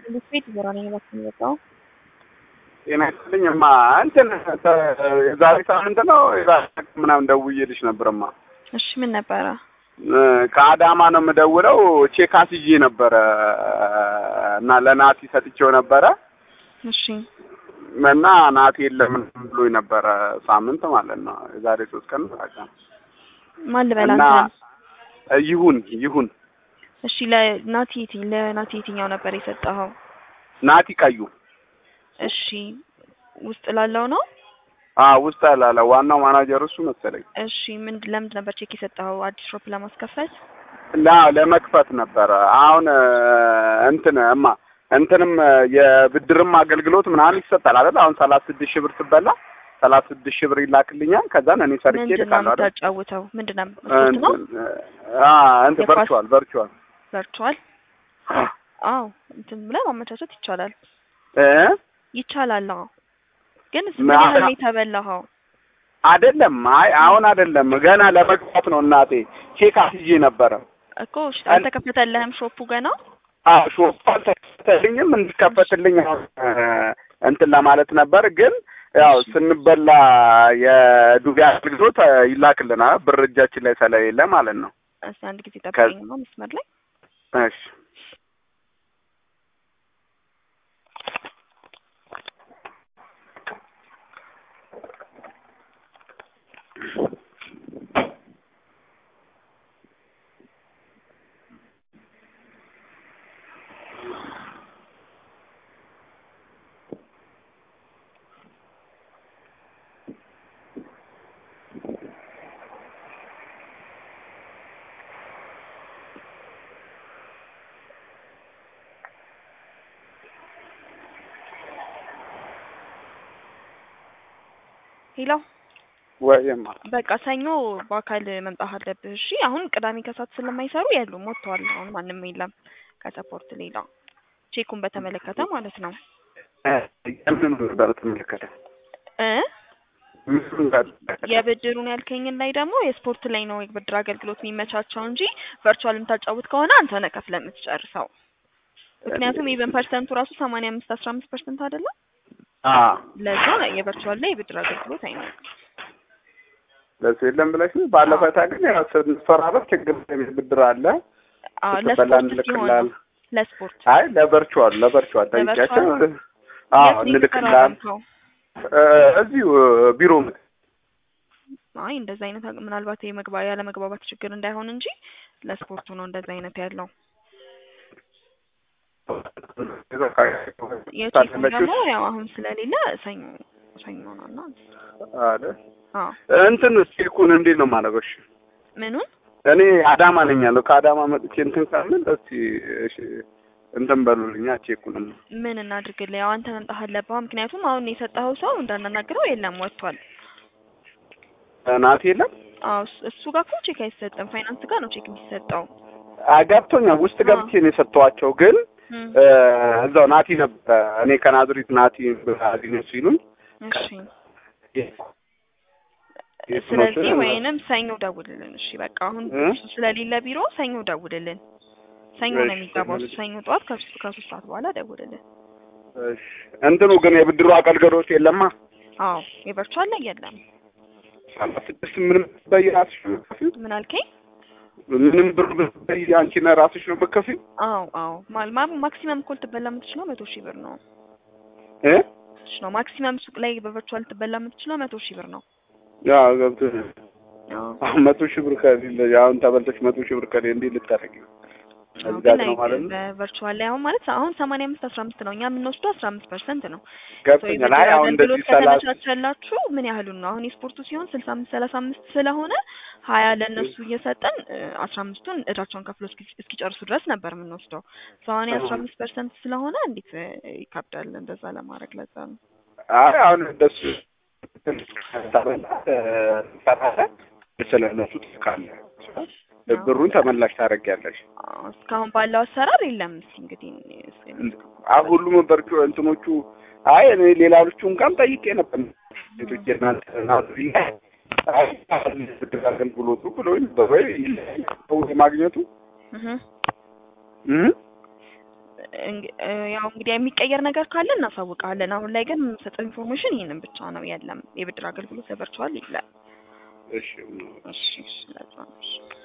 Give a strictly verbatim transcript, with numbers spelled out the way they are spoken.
ልስቤት ይወራኔ ባክኝ ወጣው ጤና ይስጥልኝማ እንትን ዛሬ ሳምንት ነው ምናምን ደውዬልሽ ነበርማ። እሺ ምን ነበረ? ከአዳማ ነው የምደውለው። ቼክ አስይዤ ነበረ እና ለናቲ ሰጥቼው ነበረ። እሺ እና ናቲ የለም ብሎኝ ነበረ ሳምንት ማለት ነው። ዛሬ ሶስት ቀን በቃ ማን ልበላንተ? ይሁን ይሁን። እሺ ለናቲ ለናቲ የትኛው ነበር የሰጠኸው? ናቲ ቀዩ። እሺ ውስጥ ላለው ነው? አዎ ውስጥ ላለው ዋናው ማናጀር እሱ መሰለኝ። እሺ ምን ለምን ነበር ቼክ የሰጠኸው? አዲስ ሾፕ ለማስከፈት? ላ ለመክፈት ነበር። አሁን እንትን እማ እንትንም የብድርም አገልግሎት ምናምን ይሰጣል አይደል? አሁን ሰላሳ ስድስት ሺህ ብር ትበላ ሰላሳ ስድስት ሺህ ብር ይላክልኛል። ከዛ እኔ ሰርቼ ልካለሁ አይደል? ታጫውተው ምንድነው? ስፖርት ነው? አዎ እንትን ቨርቹዋል ቨርቹዋል ቨርቹዋል አዎ እንትን ብለህ ማመቻቸት ይቻላል እ ይቻላል። አዎ ግን ምን ያህል ነው የተበላኸው? አይደለም አይ አሁን አይደለም ገና ለመግባት ነው እናቴ። ቼክ አስይዤ ነበረ እኮ አልተከፈተልህም ሾፑ ገና? አዎ ሾፑ አልተከፈተልኝም። እንድከፈትልኝ እንትን ለማለት ነበር። ግን ያው ስንበላ የዱቤ አገልግሎት ይላክልናል ብር እጃችን ላይ ስለሌለ ማለት ነው። እሺ አንድ ጊዜ ጠብቀኝ ነው መስመር ላይ። እሺ ሄሎ ወይማ በቃ ሰኞ በአካል መምጣት አለብህ። እሺ አሁን ቅዳሜ ከሰዓት ስለማይሰሩ የሉም ወጥተዋል። አሁን ማንም የለም ከሰፖርት ሌላ ቼኩን በተመለከተ ማለት ነው። ምን በተመለከተ እ የብድሩን ያልከኝን ላይ ደግሞ የስፖርት ላይ ነው የብድር አገልግሎት የሚመቻቸው እንጂ ቨርቹዋል የምታጫውት ከሆነ አንተ ነህ ከፍለህ የምትጨርሰው። ምክንያቱም ኢቨን ፐርሰንቱ ራሱ ሰማንያ አምስት አስራ አምስት ፐርሰንት አይደለም? አዎ ለዛ የቨርቹዋል ላይ የብድር አገልግሎት አይኖርም። ለሱ የለም ብለሽ ነው ባለፈው ታገኝ ያው ስንፈራረም ችግር ብድር አለ። አዎ ለስፖርት ሲሆን ለስፖርት አይ ለቨርቹዋል ለቨርቹዋል ታይቻቸው አዎ እንልክላለን። እዚሁ ቢሮ አይ እንደዛ አይነት ምናልባት የመግባ ያለ መግባባት ችግር እንዳይሆን እንጂ ለስፖርቱ ነው እንደዛ አይነት ያለው። የቼክ ደግሞ ያው አሁን ስለሌለ ሰኞ ሰኞ ነውና አይደል? አዎ እንትን ቼኩን እንዴት ነው ማለበሽ? ምኑን? እኔ አዳማ ነኝ ያለው ከአዳማ መጥቼ እንትን ካልን እስቲ እሺ እንትን በሉልኛ ቼኩን ምን እናድርግልህ? ያው አንተ መምጣት አለብህ። ምክንያቱም አሁን የሰጠኸው ሰው እንዳናናግረው የለም ወጥቷል። ናቲ የለም? አዎ እሱ ጋር እኮ ቼክ አይሰጥም። ፋይናንስ ጋር ነው ቼክ የሚሰጠው። አጋብቶኛል ውስጥ ገብቼ ነው የሰጠኋቸው ግን እዛው ናቲ ነበር። እኔ ከናዝሪት ናቲ አግኝቼ ሲሉኝ እሺ ስለዚህ ወይንም ሰኞ ደውልልን። እሺ በቃ አሁን ስለሌለ ቢሮ ሰኞ ደውልልን። ሰኞ ነው የሚገባው። ሰኞ ጠዋት ከሶስት ሰዓት በኋላ ደውልልን። እሺ እንትኑ ግን የብድሩ አገልግሎት የለማ? አዎ የቨርቹዋል ላይ የለም። ሰላሳ ስድስት ምንም በየራስሽ ነው ከፊል? ምን አልከኝ? ምንም ብር በይ አንቺ ነው ራስሽ ነው በከፊል? አዎ አዎ ማልማ ማክሲመም ኮል ትበላ የምትችለው መቶ ሺህ ብር ነው እ እሺ ነው ማክሲመም ሱቅ ላይ በቨርቹዋል ትበላ የምትችለው መቶ ሺህ ብር ነው። ያው ገብቶ አዎ መቶ ሺህ ብር ከሌለ አሁን ተበልተሽ መቶ ሺህ ብር ከሌለ እንዴ ልታረጊ ነው? አዝጋት ነው ማለት ነው። በቨርቹዋል ላይ አሁን ማለት አሁን ሰማንያ አምስት አስራ አምስት ነው። እኛ የምንወስደው አስራ አምስት ፐርሰንት ነው። ገብቶኛል። አይ አሁን እንደዚህ ከተመቻቸላችሁ ምን ያህሉን ነው? አሁን የስፖርቱ ሲሆን ስልሳ አምስት ሰላሳ አምስት ስለሆነ ሀያ ለነሱ እየሰጠን አስራ አምስቱን እዳቸውን ከፍሎ እስኪጨርሱ ድረስ ነበር የምንወስደው። ሰማንያ አስራ አምስት ፐርሰንት ስለሆነ እንዴት ይከብዳል እንደዛ ለማድረግ ለዛ ነው። አይ አሁን እንደሱ ተባላ ተባላ ስለነሱ ትካለ ብሩን ተመላሽ ታደርጊያለሽ። እስካሁን ባለው አሰራር የለም። እንግዲህ አሁን ሁሉም በርቹ እንትኖቹ አይ እኔ ሌላዎቹ እንኳን ጠይቄ ነበር ሴቶችና ናዝሪ አይ ብድር አገልግሎቱ ብሎኝ በወይ ማግኘቱ እህ እንግ- እ፣ ያው እንግዲህ የሚቀየር ነገር ካለ እናሳውቃለን። አሁን ላይ ግን የምሰጠው ኢንፎርሜሽን ይሄንን ብቻ ነው። የለም የብድር አገልግሎት ለቨርቹዋል የለም። እሺ እሺ ስለዛ ነው። እሺ